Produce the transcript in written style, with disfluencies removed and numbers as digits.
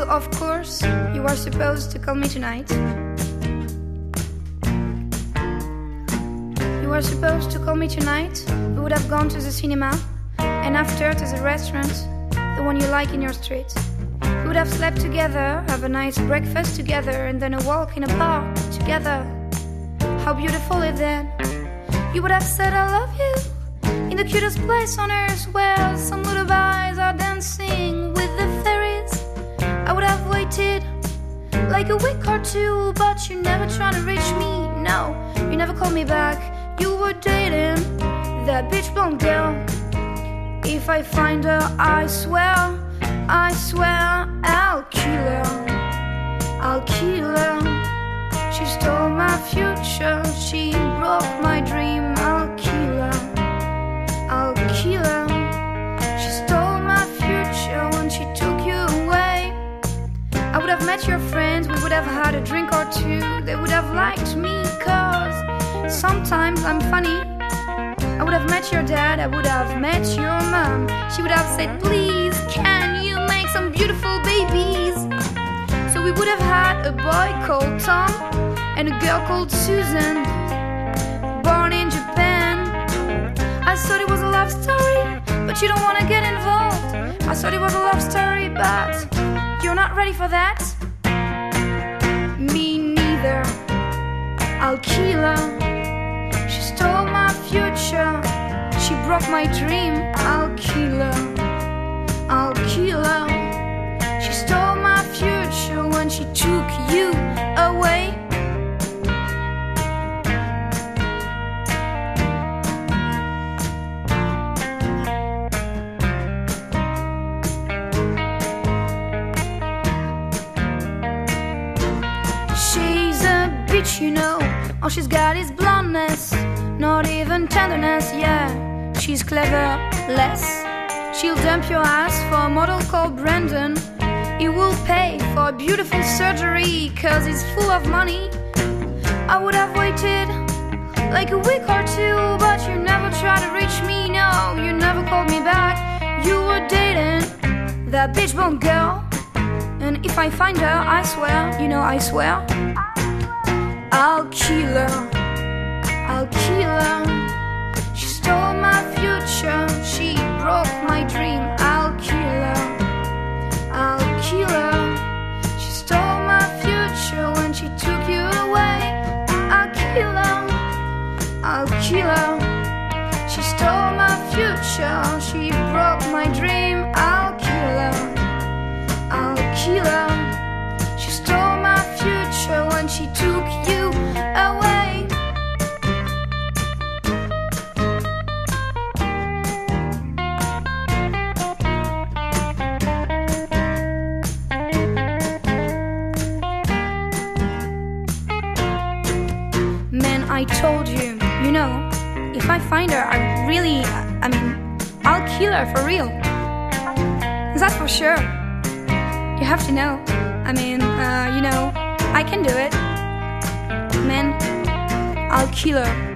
So of course you are supposed to call me tonight. You were supposed to call me tonight. We would have gone to the cinema, and after to the restaurant, the one you like in your street. We would have slept together, have a nice breakfast together, and then a walk in a park together. How beautiful is that? You would have said I love you in the cutest place on earth, where some lullabies are dancing with the fairies. I would have waited like a week or two, but you never tried to reach me. No, you never called me back. You were dating that bitch blonde girl. If I find her, I swear I'll kill her. I'll kill her. She stole my future, she broke my dream. I'll kill her. I'll kill her. She stole my future when she took you away. I would have met your friends, we would have had a drink or two. They would have liked me, cause sometimes I'm funny. I would have met your dad, I would have met your mom. She would have said, please, can you make some beautiful babies? So we would have had a boy called Tom and a girl called Susan, born in Japan. I thought it was a love story, but you don't want to get involved. I thought it was a love story, but you're not ready for that. Me neither. I'll kill her. She stole my future, she broke my dream. I'll kill her. I'll kill her. She stole my future when she took you away. She's a bitch, you know. All she's got is blondness, not even tenderness. Yeah, she's clever, less. She'll dump your ass for a model called Brandon. He will pay for a beautiful surgery, cause he's full of money. I would have waited like a week or two, but you never tried to reach me. No, you never called me back. You were dating that bitch blonde girl. And if I find her, I swear, you know I swear, I'll kill her. I'll kill her. She stole my future, she broke my dream. I'll kill her. I'll kill her. She stole my future when she took you away. I'll kill her. I'll kill her. She stole my future, she broke my dream. I'll kill her. I'll kill her. She stole my future when she took you away. Man, I told you, you know, if I find her, I'll kill her for real. That's for sure. You have to know. You know, I can do it. Man, I'll kill her.